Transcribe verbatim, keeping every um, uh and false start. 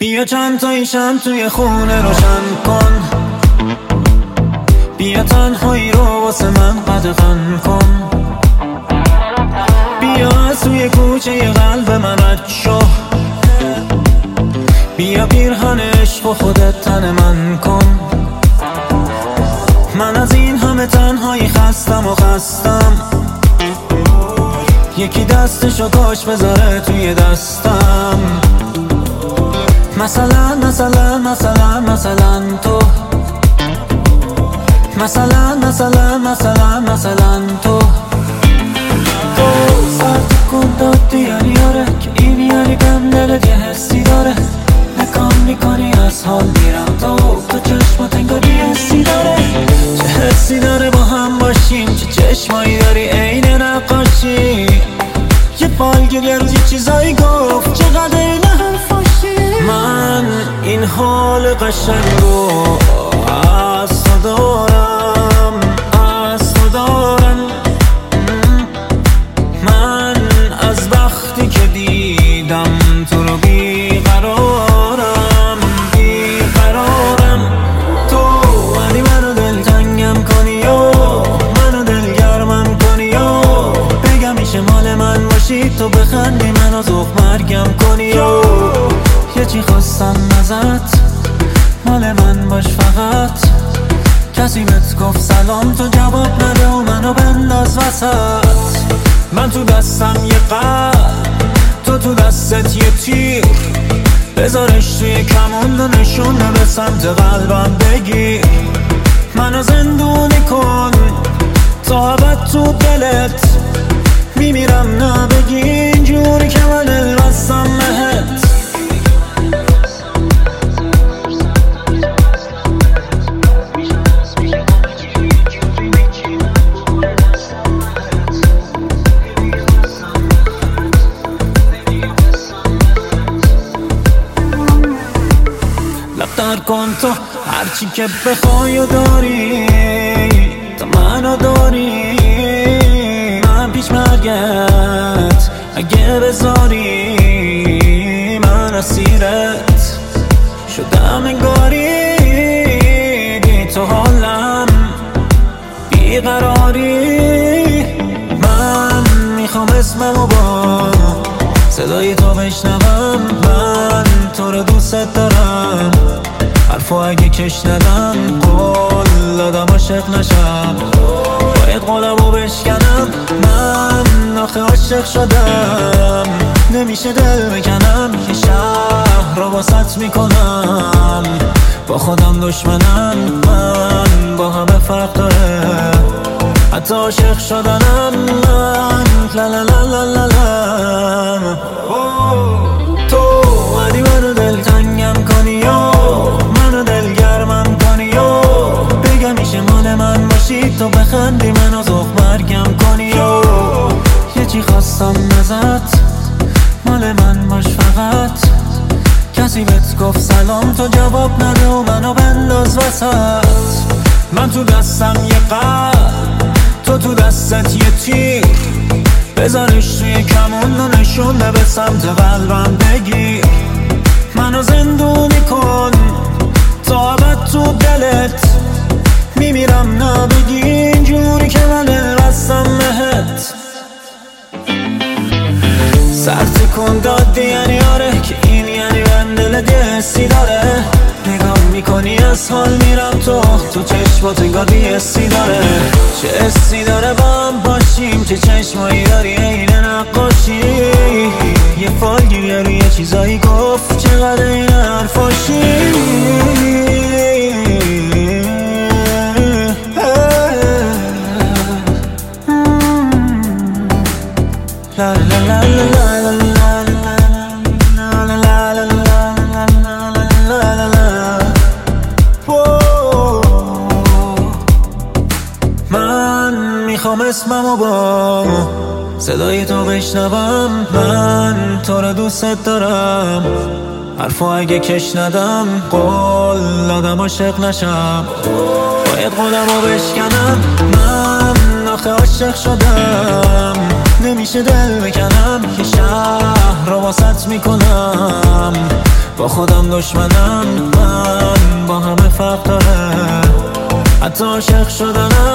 بیا چند تایی شم توی خونه روشن کن، بیا تنهایی رو واسه من قدغن کن، بیا از توی کوچه قلب من رد شو، بیا پیرهن عشق و خودت تن من کن. من از این همه تنهایی خستم و خستم، یکی دستشو کاش بذاره توی دستم. مثلا مثلا مثلا مثلا تو، مثلا مثلا مثلا مثلا تو تو سرد کن دادی یعنی آره که این یعنی بهم دلت یه حسی داره. نکام میکنی از حال میرم تو تو چشمات انگار یه حسی داره. چه حسی داره با هم باشیم، چه چشمایی داری عین نقاشی. یه فالگیر یه روزی چیزایی گفت چقدر این حرفاشی. من این حال قشنگو از تو دارم، از تو دارم. من از وقتی که دیدم تو رو بیقرارم، بیقرارم. تو ولی منو دلتنگم کنی و منو دلگرمم کنی و بگم میشه مال من باشی، تو بخندی منو ذوق مرگم کنی و یه چی خواستم ازت، مال من باش فقط. کسی بهت گفت سلام تو جواب نده و منو بنداز وسط. من تو دستم یه قلب، تو تو دستت یه تیر، بذارش توی کمون و نشونه به سمت قلبم بگیر. منو زندونی کن تا ابد تو دلت، میمیرم نبگی اینجوری که من دل بستم بهت. لفتر کن تو هرچی که بخوای و داری، تو منو داری. من پیش مرگت اگه بذاری، من اسیرت شدم انگاری. بی تو حالم بیقراری. من میخوام اسممو با صدای تو بشنوم. من تو رو دوست دارم، حرفو اگه کش ندم قول دادم عاشق نشم. باید قولمو بشکنم، من آخه عاشق شدم. نمیشه دل بکنم، یه شهر رو واسط میکنم. با خودم دشمنم، من با همه فرق داره. حتی عاشق شدنم من لا لا لا لا لا لا. تو ولی منو دلتنگم کنی و منو دلگرمم کنی و بگم میشه مال من باشی، تو بخندی منو ذوق مرگم کنی و یه چی خواستم ازت، مال من باش فقط. کسی بهت گفت سلام تو جواب نده و منو بنداز وسط. من تو دستم یه قلب، تو تو دستت یه تیر، بذارش توی کمون و نشونه به سمت قلبم بگیر. منو زندونی کن تا ابد تو دلت، میمیرم نبگی اینجوری که من دل بستم بهت. سرد کن دادی یعنی آره که این یعنی من دلت یه حسی داره. نگاه میکنی از حال میرم تو تو چشمات انگار یه حسی داره. چه حسی داره با هم باشیم، چه چشمایی داری عین نقاشی. یه فالگیر یه روی چیزایی گفت چقدر این حرفاشی. لا لا لا لا لا میخوام اسممو با صدای تو بشنوم. من تو رو دوست دارم، حرفو اگه کش ندم قول دادم عاشق نشم. باید قولمو بشکنم، من آخه عاشق شدم. نمیشه دل بکنم، یه شهر رو واسط میکنم. با خودم دشمنم، من با همه فرق داره. حتی عاشق شدنم